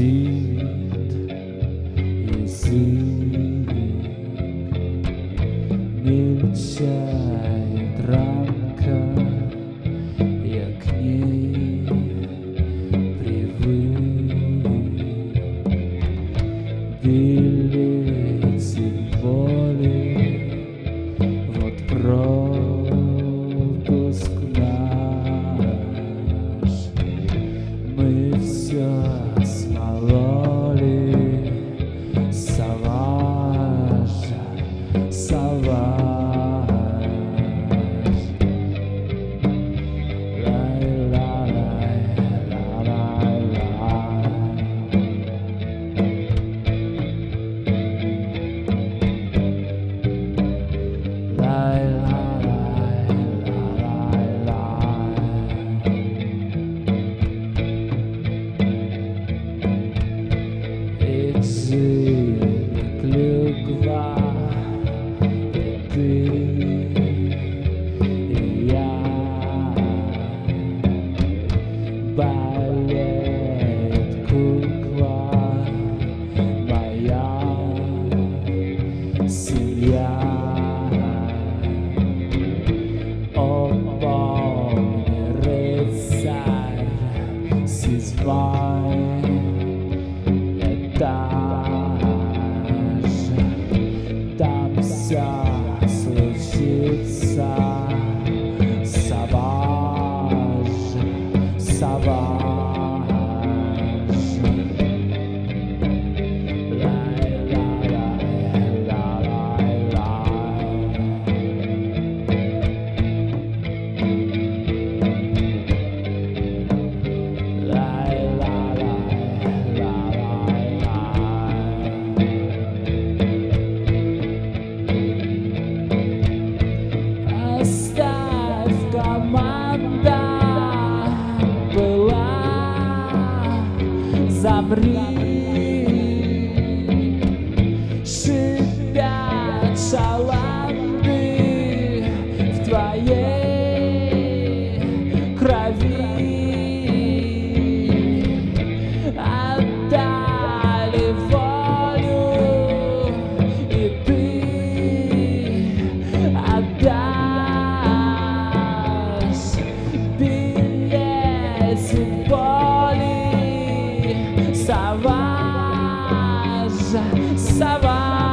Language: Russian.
Летит язык, мельчает рамка, я к ней привык. Билетик боли, вот пропуск наш. Мы все смололи, Саваж, Саваж. Клюква, и ты, и я. Болеет кукла, моя семья. О, помни, рыцарь, сизвай этаж, там все случится. Саваж, Саваж. Оставь, команда была, замри. Шипят шаланды в твоей крови. Отдали волю, и ты отдашь билетик боли. Саваж, Саваж.